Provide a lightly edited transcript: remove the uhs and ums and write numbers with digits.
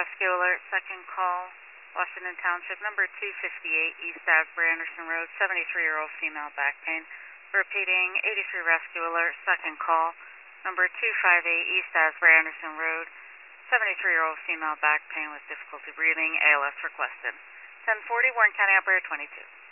Rescue Alert, second call, Washington Township, number 258, East Asbury Anderson Road, 73-year-old female back pain. Repeating, 83 Rescue Alert, second call, number 258, East Asbury Anderson Road, 73-year-old female back pain with difficulty breathing, ALS requested. 1040, Warren County Operator 22.